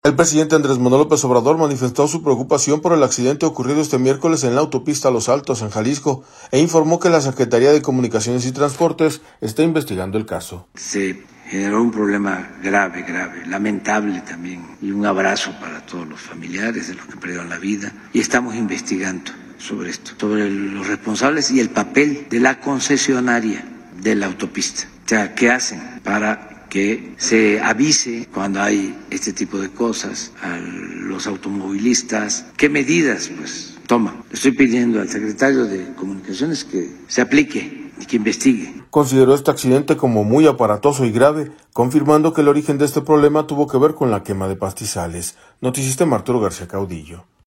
El presidente Andrés Manuel López Obrador manifestó su preocupación por el accidente ocurrido este miércoles en la autopista Los Altos, en Jalisco, e informó que la Secretaría de Comunicaciones y Transportes está investigando el caso. Se generó un problema grave, lamentable también, y un abrazo para todos los familiares de los que perdieron la vida, y estamos investigando sobre esto, sobre los responsables y el papel de la concesionaria de la autopista. O sea, ¿qué hacen para que se avise cuando hay este tipo de cosas a los automovilistas? ¿Qué medidas toman? Estoy pidiendo al secretario de Comunicaciones que se aplique y que investigue. Consideró este accidente como muy aparatoso y grave, confirmando que el origen de este problema tuvo que ver con la quema de pastizales. Noticista Arturo García Caudillo.